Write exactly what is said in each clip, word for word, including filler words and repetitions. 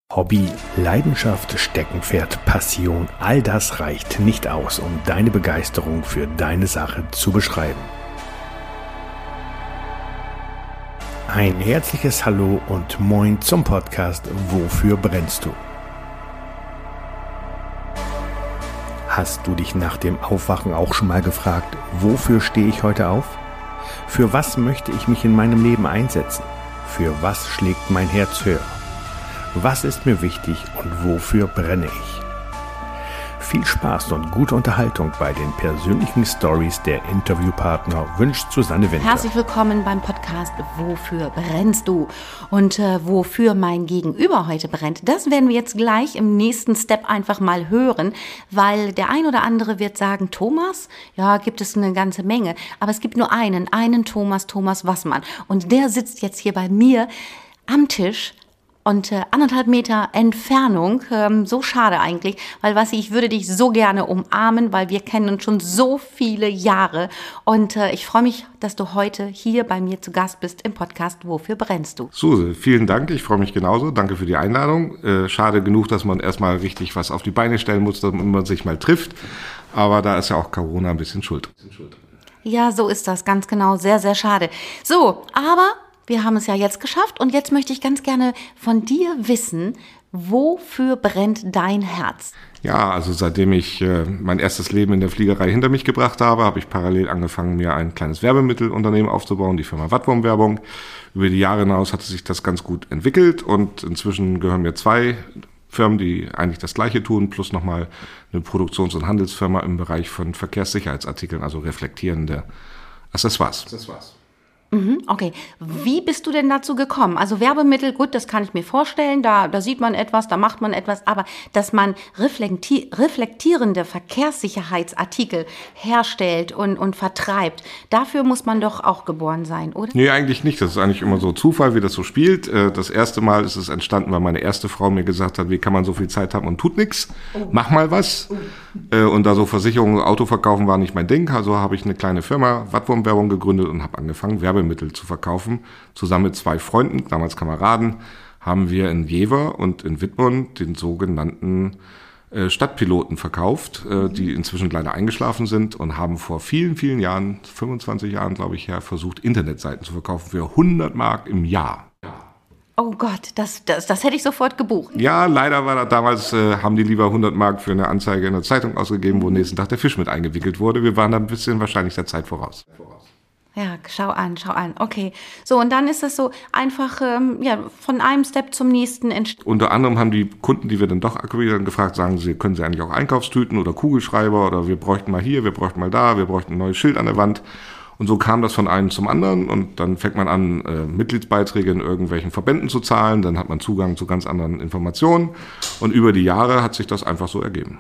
Hobby, Leidenschaft, Steckenpferd, Passion, all das reicht nicht aus, um deine Begeisterung für deine Sache zu beschreiben. Ein herzliches Hallo und Moin zum Podcast Wofür brennst du? Hast du dich nach dem Aufwachen auch schon mal gefragt, wofür stehe ich heute auf? Für was möchte ich mich in meinem Leben einsetzen? Für was schlägt mein Herz höher? Was ist mir wichtig und wofür brenne ich? Viel Spaß und gute Unterhaltung bei den persönlichen Stories der Interviewpartner wünscht Susanne Winter. Herzlich willkommen beim Podcast Wofür brennst du? Und äh, wofür mein Gegenüber heute brennt, das werden wir jetzt gleich im nächsten Step einfach mal hören, weil der ein oder andere wird sagen, Thomas, ja, gibt es eine ganze Menge, aber es gibt nur einen, einen Thomas, Thomas Wassmann. Und der sitzt jetzt hier bei mir am Tisch. Und äh, anderthalb Meter Entfernung, ähm, so schade eigentlich, weil Wassi, ich würde dich so gerne umarmen, weil wir kennen uns schon so viele Jahre. Und äh, ich freue mich, dass du heute hier bei mir zu Gast bist im Podcast Wofür brennst du? Suse, vielen Dank, ich freue mich genauso. Danke für die Einladung. Äh, schade genug, dass man erstmal richtig was auf die Beine stellen muss, damit man sich mal trifft. Aber da ist ja auch Corona ein bisschen schuld. Ja, so ist das, ganz genau, sehr, sehr schade. So, aber wir haben es ja jetzt geschafft und jetzt möchte ich ganz gerne von dir wissen, wofür brennt dein Herz? Ja, also seitdem ich äh, mein erstes Leben in der Fliegerei hinter mich gebracht habe, habe ich parallel angefangen, mir ein kleines Werbemittelunternehmen aufzubauen, die Firma Wattwurm Werbung. Über die Jahre hinaus hat sich das ganz gut entwickelt und inzwischen gehören mir zwei Firmen, die eigentlich das Gleiche tun, plus nochmal eine Produktions- und Handelsfirma im Bereich von Verkehrssicherheitsartikeln, also reflektierende Accessoires. Accessoires. Okay, wie bist du denn dazu gekommen? Also Werbemittel, gut, das kann ich mir vorstellen, da, da sieht man etwas, da macht man etwas, aber dass man reflekti- reflektierende Verkehrssicherheitsartikel herstellt und, und vertreibt, dafür muss man doch auch geboren sein, oder? Nee, eigentlich nicht. Das ist eigentlich immer so Zufall, wie das so spielt. Das erste Mal ist es entstanden, weil meine erste Frau mir gesagt hat, wie kann man so viel Zeit haben und tut nichts, oh. Mach mal was. Oh. Und da so Versicherungen, Auto verkaufen war nicht mein Ding, also habe ich eine kleine Firma, Wattwurm Werbung, gegründet und habe angefangen, Werbemittel zu verkaufen. Zusammen mit zwei Freunden, damals Kameraden, haben wir in Jever und in Wittmund den sogenannten äh, Stadtpiloten verkauft, äh, die inzwischen leider eingeschlafen sind und haben vor vielen, vielen Jahren, fünfundzwanzig Jahren glaube ich her, versucht, Internetseiten zu verkaufen für hundert Mark im Jahr. Oh Gott, das, das, das hätte ich sofort gebucht. Ja, leider war das damals, äh, haben die lieber hundert Mark für eine Anzeige in der Zeitung ausgegeben, wo nächsten Tag der Fisch mit eingewickelt wurde. Wir waren da ein bisschen wahrscheinlich der Zeit voraus. Ja, schau an, schau an. Okay, so und dann ist das so einfach ähm, ja, von einem Step zum nächsten entstanden. Unter anderem haben die Kunden, die wir dann doch akquirieren, gefragt, sagen sie, können sie eigentlich auch Einkaufstüten oder Kugelschreiber oder wir bräuchten mal hier, wir bräuchten mal da, wir bräuchten ein neues Schild an der Wand. Und so kam das von einem zum anderen und dann fängt man an, äh, Mitgliedsbeiträge in irgendwelchen Verbänden zu zahlen, dann hat man Zugang zu ganz anderen Informationen und über die Jahre hat sich das einfach so ergeben.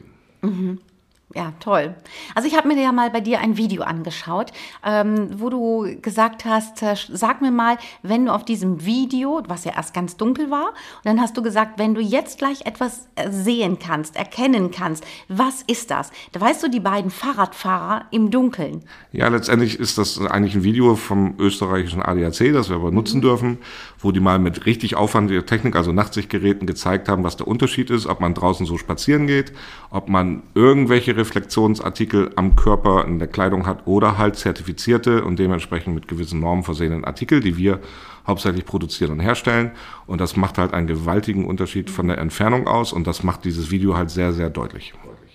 Mhm. Ja, toll. Also ich habe mir ja mal bei dir ein Video angeschaut, ähm, wo du gesagt hast, äh, sag mir mal, wenn du auf diesem Video, was ja erst ganz dunkel war, und dann hast du gesagt, wenn du jetzt gleich etwas sehen kannst, erkennen kannst, was ist das? Da weißt du, die beiden Fahrradfahrer im Dunkeln. Ja, letztendlich ist das eigentlich ein Video vom österreichischen A D A C, das wir aber nutzen mhm. dürfen, wo die mal mit richtig aufwendiger Technik, also Nachtsichtgeräten, gezeigt haben, was der Unterschied ist, ob man draußen so spazieren geht, ob man irgendwelche Reflexionsartikel am Körper in der Kleidung hat oder halt zertifizierte und dementsprechend mit gewissen Normen versehenen Artikel, die wir hauptsächlich produzieren und herstellen. Und das macht halt einen gewaltigen Unterschied von der Entfernung aus und das macht dieses Video halt sehr, sehr deutlich.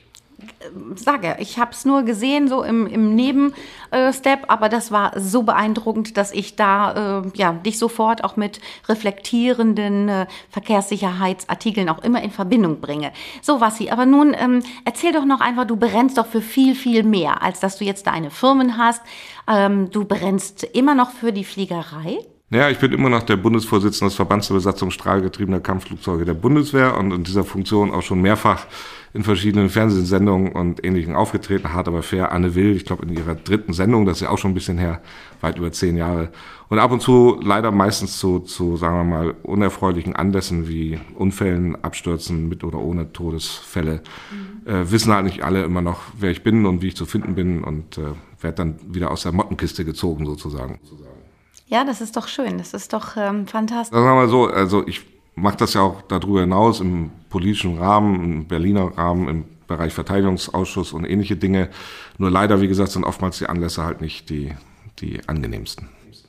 Sage, ich habe es nur gesehen, so im, im Nebenstep, aber das war so beeindruckend, dass ich da äh, ja, dich sofort auch mit reflektierenden äh, Verkehrssicherheitsartikeln auch immer in Verbindung bringe. So, Wassi, aber nun ähm, erzähl doch noch einfach, du brennst doch für viel, viel mehr, als dass du jetzt deine Firmen hast. Ähm, du brennst immer noch für die Fliegerei. Ja, ich bin immer noch der Bundesvorsitzende des Verbands der Besatzung strahlgetriebener Kampfflugzeuge der Bundeswehr und in dieser Funktion auch schon mehrfach in verschiedenen Fernsehsendungen und Ähnlichem aufgetreten. Hart aber fair, Anne Will, ich glaube in ihrer dritten Sendung, das ist ja auch schon ein bisschen her, weit über zehn Jahre. Und ab und zu leider meistens zu, zu sagen wir mal, unerfreulichen Anlässen wie Unfällen, Abstürzen mit oder ohne Todesfälle. Mhm. Äh, wissen halt nicht alle immer noch, wer ich bin und wie ich zu finden bin und äh, werde dann wieder aus der Mottenkiste gezogen sozusagen. Ja, das ist doch schön, das ist doch ähm, fantastisch. Sagen wir mal so, also ich mache das ja auch darüber hinaus im politischen Rahmen, im Berliner Rahmen, im Bereich Verteidigungsausschuss und ähnliche Dinge. Nur leider, wie gesagt, sind oftmals die Anlässe halt nicht die, die angenehmsten.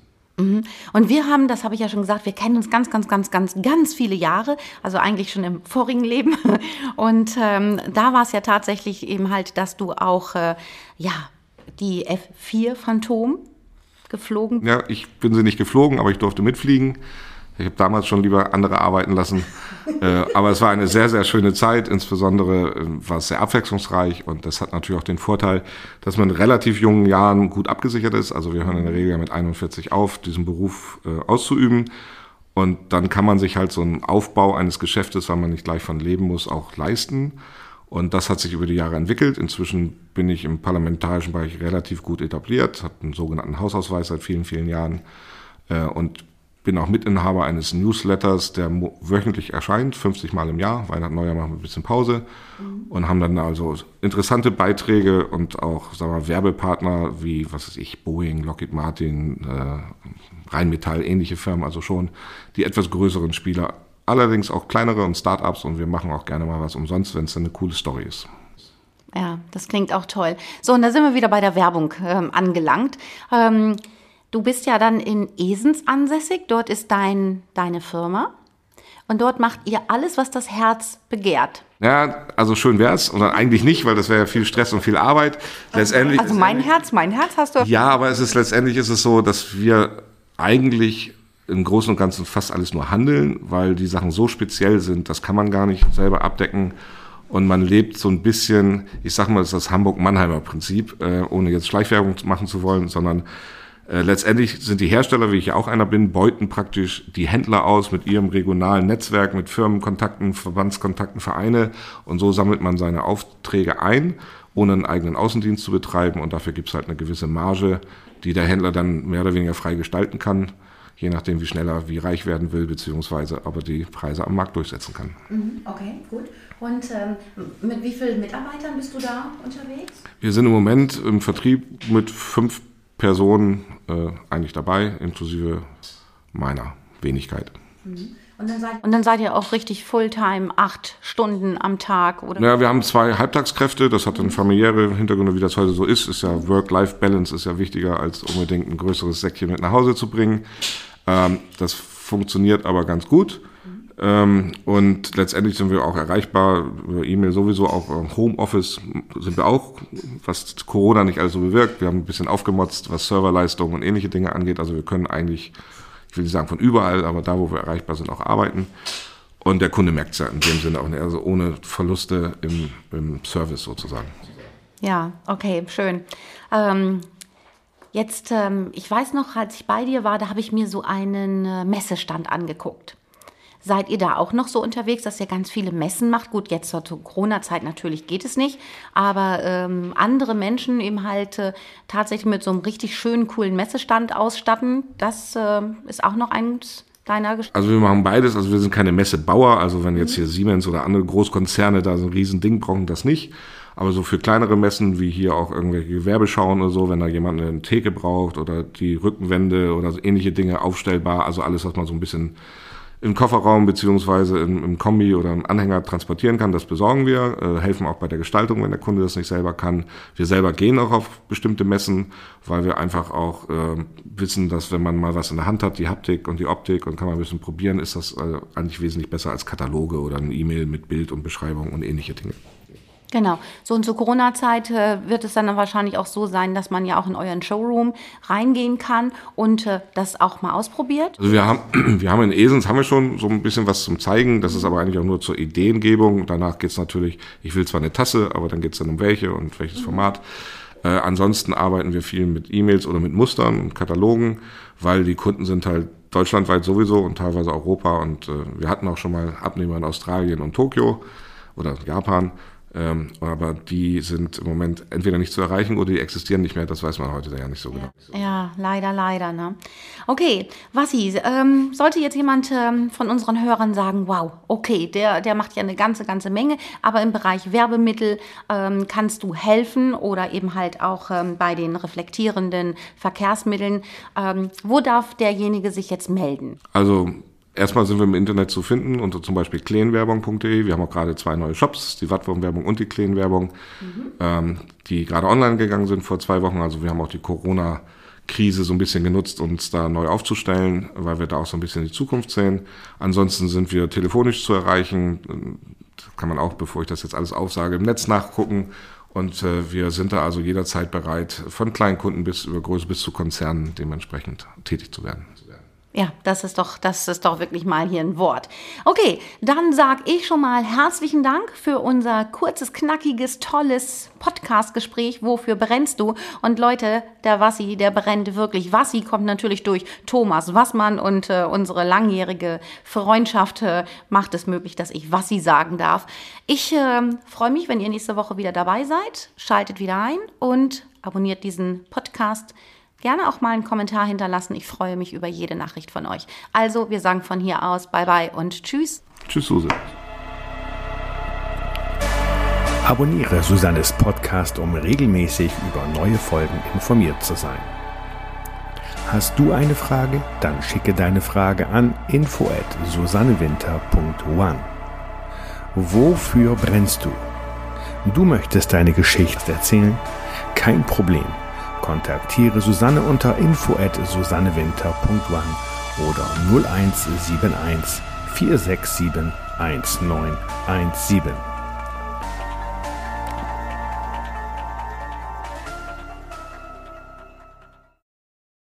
Und wir haben, das habe ich ja schon gesagt, wir kennen uns ganz, ganz, ganz, ganz, ganz viele Jahre, also eigentlich schon im vorigen Leben. Und ähm, da war es ja tatsächlich eben halt, dass du auch, äh, ja, die F vier Phantom geflogen. Ja, ich bin sie nicht geflogen, aber ich durfte mitfliegen. Ich habe damals schon lieber andere arbeiten lassen. äh, aber es war eine sehr, sehr schöne Zeit. Insbesondere äh, war es sehr abwechslungsreich. Und das hat natürlich auch den Vorteil, dass man in relativ jungen Jahren gut abgesichert ist. Also wir hören in der Regel mit einundvierzig auf, diesen Beruf äh, auszuüben. Und dann kann man sich halt so einen Aufbau eines Geschäftes, weil man nicht gleich von leben muss, auch leisten. Und das hat sich über die Jahre entwickelt. Inzwischen bin ich im parlamentarischen Bereich relativ gut etabliert, habe einen sogenannten Hausausweis seit vielen, vielen Jahren äh, und bin auch Mitinhaber eines Newsletters, der mo- wöchentlich erscheint, fünfzig Mal im Jahr. Weihnachten, Neujahr machen wir ein bisschen Pause mhm. und haben dann also interessante Beiträge und auch, sagen wir mal, Werbepartner wie, was weiß ich, Boeing, Lockheed Martin, äh, Rheinmetall, ähnliche Firmen, also schon die etwas größeren Spieler. Allerdings auch kleinere und Start-ups und wir machen auch gerne mal was umsonst, wenn es eine coole Story ist. Ja, das klingt auch toll. So, und da sind wir wieder bei der Werbung ähm, angelangt. Ähm, du bist ja dann in Esens ansässig, dort ist dein, deine Firma und dort macht ihr alles, was das Herz begehrt. Ja, also schön wär's, oder eigentlich nicht, weil das wäre ja viel Stress und viel Arbeit. Letztendlich also mein Herz, mein Herz hast du... Ja, aber es ist letztendlich ist es so, dass wir eigentlich im Großen und Ganzen fast alles nur handeln, weil die Sachen so speziell sind, das kann man gar nicht selber abdecken. Und man lebt so ein bisschen, ich sag mal, das ist das Hamburg-Mannheimer Prinzip, äh, ohne jetzt Schleichwerbung machen zu wollen, sondern äh, letztendlich sind die Hersteller, wie ich ja auch einer bin, beuten praktisch die Händler aus mit ihrem regionalen Netzwerk, mit Firmenkontakten, Verbandskontakten, Vereine. Und so sammelt man seine Aufträge ein, ohne einen eigenen Außendienst zu betreiben. Und dafür gibt's halt eine gewisse Marge, die der Händler dann mehr oder weniger frei gestalten kann, je nachdem, wie schnell er wie reich werden will, beziehungsweise aber die Preise am Markt durchsetzen kann. Okay, gut. Und ähm, mit wie vielen Mitarbeitern bist du da unterwegs? Wir sind im Moment im Vertrieb mit fünf Personen äh, eigentlich dabei, inklusive meiner Wenigkeit. Mhm. Und dann, seid, und dann seid ihr auch richtig Fulltime, acht Stunden am Tag? Oder? Ja, wir haben zwei Halbtagskräfte, das hat dann familiäre Hintergründe, wie das heute so ist. Ist ja Work-Life-Balance ist ja wichtiger, als unbedingt ein größeres Säckchen mit nach Hause zu bringen. Ähm, das funktioniert aber ganz gut. Mhm. Ähm, und letztendlich sind wir auch erreichbar, über E-Mail sowieso, auch im Homeoffice sind wir auch, was Corona nicht alles so bewirkt. Wir haben ein bisschen aufgemotzt, was Serverleistung und ähnliche Dinge angeht. Also wir können eigentlich, ich will nicht sagen von überall, aber da, wo wir erreichbar sind, auch arbeiten. Und der Kunde merkt es ja in dem Sinne auch nicht, also ohne Verluste im, im Service sozusagen. Ja, okay, schön. Ähm, jetzt, ähm, ich weiß noch, als ich bei dir war, da habe ich mir so einen äh, Messestand angeguckt. Seid ihr da auch noch so unterwegs, dass ihr ganz viele Messen macht? Gut, jetzt zur Corona-Zeit natürlich geht es nicht, aber ähm, andere Menschen eben halt äh, tatsächlich mit so einem richtig schönen, coolen Messestand ausstatten, das äh, ist auch noch eins deiner Geschichte. Also wir machen beides, also wir sind keine Messebauer, also wenn jetzt hier Siemens oder andere Großkonzerne da so ein Riesending brauchen, das nicht. Aber so für kleinere Messen, wie hier auch irgendwelche Gewerbeschauen oder so, wenn da jemand eine Theke braucht oder die Rückenwände oder so ähnliche Dinge aufstellbar, also alles, was man so ein bisschen im Kofferraum beziehungsweise im, im Kombi oder im Anhänger transportieren kann, das besorgen wir, äh, helfen auch bei der Gestaltung, wenn der Kunde das nicht selber kann. Wir selber gehen auch auf bestimmte Messen, weil wir einfach auch äh, wissen, dass wenn man mal was in der Hand hat, die Haptik und die Optik und kann man ein bisschen probieren, ist das äh, eigentlich wesentlich besser als Kataloge oder eine E-Mail mit Bild und Beschreibung und ähnliche Dinge. Genau. So und zur Corona-Zeit äh, wird es dann wahrscheinlich auch so sein, dass man ja auch in euren Showroom reingehen kann und äh, das auch mal ausprobiert. Also wir haben, wir haben in Esens haben wir schon so ein bisschen was zum Zeigen. Das ist aber eigentlich auch nur zur Ideengebung. Danach geht's natürlich, ich will zwar eine Tasse, aber dann geht's dann um welche und welches Format. Äh, ansonsten arbeiten wir viel mit E-Mails oder mit Mustern und Katalogen, weil die Kunden sind halt deutschlandweit sowieso und teilweise Europa. Und äh, wir hatten auch schon mal Abnehmer in Australien und Tokio oder Japan. Ähm, aber die sind im Moment entweder nicht zu erreichen oder die existieren nicht mehr, das weiß man heute ja nicht so genau. Ja, leider, leider. Ne? Okay, Wassi, ähm, sollte jetzt jemand ähm, von unseren Hörern sagen, wow, okay, der, der macht ja eine ganze, ganze Menge, aber im Bereich Werbemittel ähm, kannst du helfen oder eben halt auch ähm, bei den reflektierenden Verkehrsmitteln. Ähm, wo darf derjenige sich jetzt melden? Also Erstmal sind wir im Internet zu finden unter zum Beispiel kleenwerbung punkt de. Wir haben auch gerade zwei neue Shops, die Wattwurmwerbung und die Kleenwerbung, mhm. ähm, die gerade online gegangen sind vor zwei Wochen. Also wir haben auch die Corona-Krise so ein bisschen genutzt, uns da neu aufzustellen, weil wir da auch so ein bisschen in die Zukunft sehen. Ansonsten sind wir telefonisch zu erreichen. Das kann man auch, bevor ich das jetzt alles aufsage, im Netz nachgucken. Und äh, wir sind da also jederzeit bereit, von Kleinkunden bis über Größe bis zu Konzernen dementsprechend tätig zu werden. Ja, das ist doch, das ist doch wirklich mal hier ein Wort. Okay, dann sag ich schon mal herzlichen Dank für unser kurzes, knackiges, tolles Podcast-Gespräch. Wofür brennst du? Und Leute, der Wassi, der brennt wirklich. Wassi kommt natürlich durch Thomas Wassmann und äh, unsere langjährige Freundschaft äh, macht es möglich, dass ich Wassi sagen darf. Ich äh, freue mich, wenn ihr nächste Woche wieder dabei seid. Schaltet wieder ein und abonniert diesen Podcast. Gerne auch mal einen Kommentar hinterlassen. Ich freue mich über jede Nachricht von euch. Also, wir sagen von hier aus bye bye und tschüss. Tschüss, Suse. Abonniere Susannes Podcast, um regelmäßig über neue Folgen informiert zu sein. Hast du eine Frage? Dann schicke deine Frage an info at susannewinter punkt one. Wofür brennst du? Du möchtest deine Geschichte erzählen? Kein Problem. Kontaktiere Susanne unter info at susannewinter punkt one oder null eins sieben eins vier sechs sieben eins neun eins sieben.